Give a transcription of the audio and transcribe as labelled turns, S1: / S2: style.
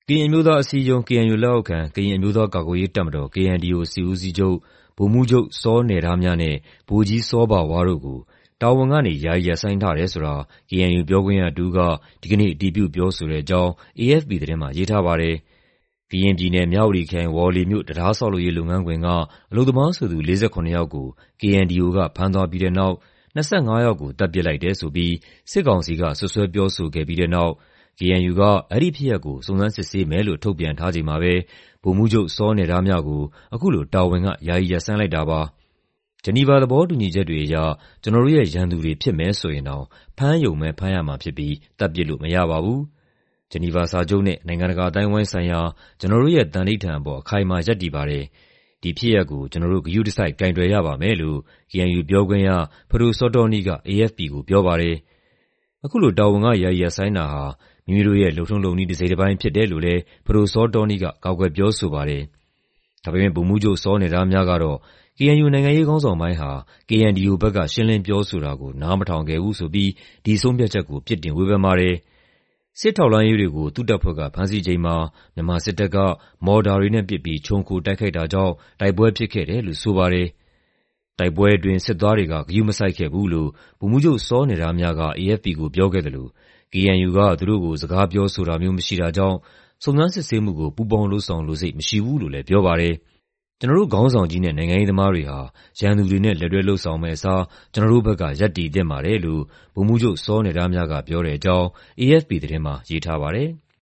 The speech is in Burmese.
S1: ကရင်အမျိုးသားအစည်းအရုံး KNU လက်အောက်ခံ ကရင်အမျိုးသားကာကွယ်ရေးတပ်မတော် KNDO စစ်ဦးစီးချုပ် ဗိုလ်မှူးချုပ်စောနယ်ဒါးမြနဲ့ ဗိုလ်ကြီးစောဘာဝါးတို့ကို တာဝန်ကနေ ယာယီရပ်ဆိုင်းထားတယ်ဆိုတာ KNU ပြောခွင့်ရတစ်ဦးက ဒီကနေ့ အတည်ပြုပြောဆိုတဲ့အကြောင်း AFP သတင်းမှာ ရေးထားပါတယ်။ ကရင်ပြည်နယ်၊ မြဝတီခရိုင်၊ ဝေါ်လေမြို့ တံတားဆောက်လုပ်ရေးလုပ်ငန်းခွင်က အလုပ်သမားဆိုသူ ၄၇ ယောက်ကို KNDO က ဖမ်းသွားပြီးတဲ့နောက် ၂၅ ယောက်ကို သတ်ပစ်လိုက်တယ်ဆိုပြီး စစ်ကောင်စီက စွပ်စွဲပြောဆိုခဲ့ပြီးတဲ့နောက် KNU က အဲဒီဖြစ်ရပ်ကို စုံစမ်းစစ်ဆေးမယ်လို့ ထုတ်ပြန်ထားချိန်မှာပဲ ဗိုလ်မှူးချုပ်စောနယ်ဒါးမြကို အခုလို တာဝန်က ယာယီရပ်ဆိုင်းလိုက်တာပါ။ ဂျနီဗာသဘောတူညီချက်တွေအရ ကျနော်တို့ရဲ့ ရန်သူတွေဖြစ်မယ်ဆိုရင်တောင် ဖမ်းရုံပဲ ဖမ်းရမှာဖြစ်ပြီး သတ်ပစ်လို့မရပါဘူး။ ဂျနီဗာစာချုပ်နဲ့ နိုင်ငံတကာအသိုင်းအဝိုင်းဆိုင်ရာ ကျနော်တို့ရဲ့ သန္နိဋ္ဌာန်အပေါ် အခိုင်အမာရပ်တည်ပါတယ်။ ဒီဖြစ်ရပ်ကို ကျနော်တို့ ဂရုတစိုက် ကိုင်တွယ်ရပါမယ်လို့ KNU ပြောခွင့်ရ ပဒိုစောတောနီးက AFP ကိုပြောပါတယ်။ အခုလို တာဝန်က ယာယီရပ်ဆိုင်းတာဟာ မိမိတို့ရဲ့ လုပ်ထုံးလုပ်နည်း တစိတ်တပိုင်းဖြစ်တယ်လို့လည်း ပဒိုစောတောနီးက ကာကွယ်ပြောဆိုပါတယ်။ ဒါပေမယ့် ဗိုလ်မှူးချုပ်စောနယ်ဒါးမြကတော့ KNU နိုင်ငံရေးခေါင်းဆောင်ပိုင်းဟာ KNDO ဘက်က ရှင်းလင်းပြောဆိုတာကို နားမထောင်ခဲ့ဘူးဆိုပြီး ဒီဆုံးဖြတ်ချက်ကို ပြစ်တင်ဝေဖန်ပါတယ်။ စစ်ထောက်လှမ်းရေးတွေကို သူ့တပ်ဖွဲ့က ဖမ်းဆီးချိန်မှာ မြန်မာစစ်တပ်က မော်တာတွေနဲ့ပစ်ပြီး ခြုံခိုတိုက်ခိုက်တာကြောင့် တိုက်ပွဲဖြစ်ခဲ့တယ်လို့ ဆိုပါတယ်။ တိုက်ပွဲအတွင်း စစ်သားတွေက ဂရုမစိုက်ခဲ့ဘူးလို့ ဗိုလ်မှူးချုပ်စောနယ်ဒါးမြက AFP ကိုပြောခဲ့သလို KNU က သူတို့ကို စကားပြောဆိုတာမျိုး မရှိတာကြောင့် စုံစမ်းစစ်ဆေးမှုကို ပူးပေါင်းလုပ်ဆောင်လိုစိတ် မရှိဘူးလို့လည်း ပြောပါတယ်။ "ကျနော်တို့ခေါင်းဆောင်ကြီးနဲ့ နိုင်ငံရေးသမားတွေဟာ ရန်သူတွေနဲ့ လက်တွဲလုပ်ဆောင်မယ့်အစား ကျနော်တို့ဘက်က ရပ်တည်သင့်ပါတယ်" လို့ ဗိုလ်မှူးချုပ်စောနယ်ဒါးမြက ပြောတဲ့အကြောင်း AFP သတင်းမှာ ရေးထားပါတယ်။